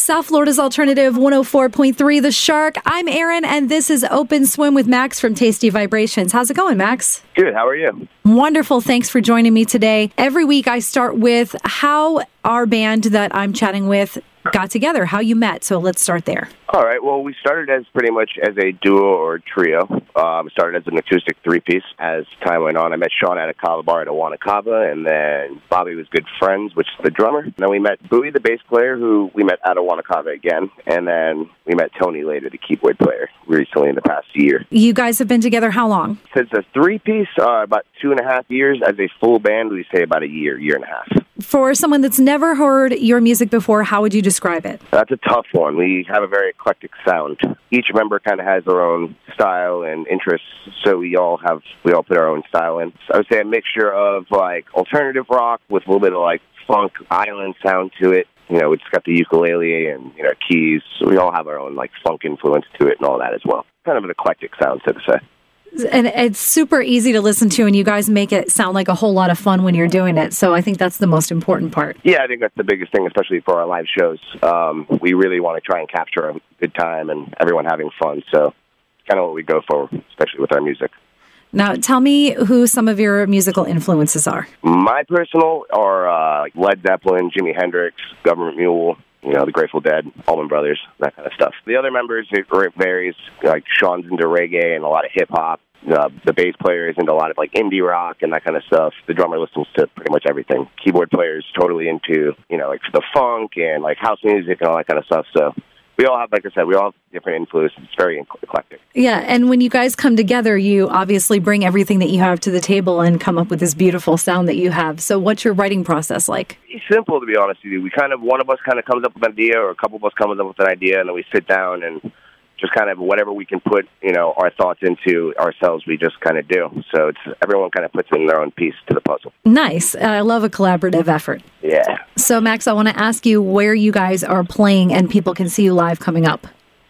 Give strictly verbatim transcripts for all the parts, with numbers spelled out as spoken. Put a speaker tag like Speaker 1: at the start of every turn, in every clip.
Speaker 1: South Florida's Alternative one oh four point three, The Shark. I'm Erin, and this is Open Swim with Max from Tasty Vibrations. How's it going, Max?
Speaker 2: Good. How are you?
Speaker 1: Wonderful. Thanks for joining me today. Every week I start with how our band that I'm chatting with got together, how you met. So let's start there.
Speaker 2: All right. Well, we started as pretty much as a duo or trio. Um, started as an acoustic three-piece. As time went on, I met Sean at a kava bar at Awana Kava, and then Bobby was good friends, which is the drummer. And then we met Bowie, the bass player, who we met at Awana Kava again. And then we met Tony later, the keyboard player, recently in the past year.
Speaker 1: You guys have been together how long?
Speaker 2: Since a three-piece, uh, about two and a half years. As a full band, we say about a year, year and a half.
Speaker 1: For someone that's never heard your music before, how would you describe it?
Speaker 2: That's a tough one. We have a very eclectic sound. Each member kind of has their own style and interests, so we all have we all put our own style in. So I would say a mixture of like alternative rock with a little bit of like funk island sound to it. You know, it's got the ukulele and you know keys. So we all have our own like funk influence to it and all that as well. Kind of an eclectic sound, so to say.
Speaker 1: And it's super easy to listen to, and you guys make it sound like a whole lot of fun when you're doing it. So I think that's the most important part.
Speaker 2: Yeah, I think that's the biggest thing, especially for our live shows. Um, we really want to try and capture a good time and everyone having fun. So it's kind of what we go for, especially with our music.
Speaker 1: Now, tell me who some of your musical influences are.
Speaker 2: My personal are uh, like Led Zeppelin, Jimi Hendrix, Government Mule, you know, the Grateful Dead, Allman Brothers, that kind of stuff. The other members, it varies. Like Sean's into reggae and a lot of hip-hop. Uh, the bass player is into a lot of like indie rock and that kind of stuff. The drummer listens to pretty much everything. Keyboard player is totally into, you know, like the funk and like house music and all that kind of stuff. So we all have, like I said, we all have different influences. It's very eclectic.
Speaker 1: Yeah, and when you guys come together, you obviously bring everything that you have to the table and come up with this beautiful sound that you have. So what's your writing process like?
Speaker 2: It's simple, to be honest with you. We kind of, one of us kind of comes up with an idea, or a couple of us comes up with an idea, and then we sit down and just kind of whatever we can put, you know, our thoughts into ourselves, we just kind of do. So it's everyone kind of puts in their own piece to the puzzle.
Speaker 1: Nice. I love a collaborative effort.
Speaker 2: Yeah.
Speaker 1: So, Max, I want to ask you where you guys are playing and people can see you live coming up.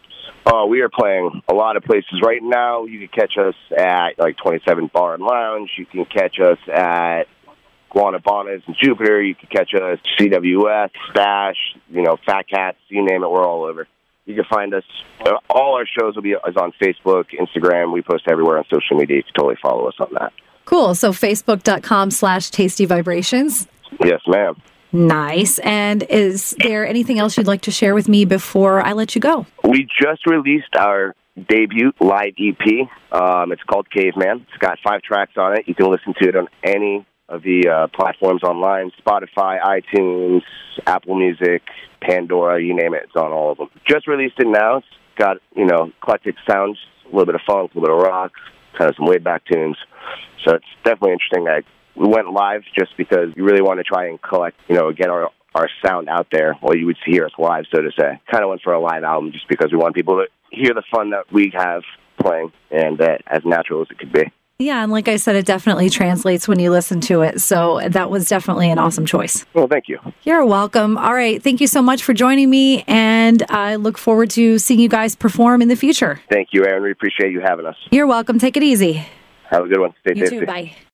Speaker 2: Oh, we are playing a lot of places right now. You can catch us at like twenty-seven Bar and Lounge. You can catch us at Guanabanas and Jupiter. You can catch us C W S, Stash, you know, Fat Cats, you name it, we're all over. You can find us. All our shows will be is on Facebook, Instagram. We post everywhere on social media. You can totally follow us on that.
Speaker 1: Cool. So facebook.com slash Tasty Vibrations.
Speaker 2: Yes, ma'am.
Speaker 1: Nice. And is there anything else you'd like to share with me before I let you go?
Speaker 2: We just released our debut live E P. Um, it's called Caveman. It's got five tracks on it. You can listen to it on any of the uh, platforms online, Spotify, iTunes, Apple Music, Pandora, you name it, it's on all of them. Just released it now. It's got, you know, eclectic sounds, a little bit of funk, a little bit of rock, kind of some laid-back tunes. So it's definitely interesting. I, we went live just because we really want to try and collect, you know, get our, our sound out there, or you would hear us live, so to say. Kind of went for a live album just because we want people to hear the fun that we have playing, and uh, as natural as it could be.
Speaker 1: Yeah, and like I said, it definitely translates when you listen to it. So that was definitely an awesome choice.
Speaker 2: Well, thank you.
Speaker 1: You're welcome. All right. Thank you so much for joining me, and I look forward to seeing you guys perform in the future.
Speaker 2: Thank you, Erin. We appreciate you having us.
Speaker 1: You're welcome. Take it easy.
Speaker 2: Have a good one. Stay
Speaker 1: You
Speaker 2: safe.
Speaker 1: too. Bye.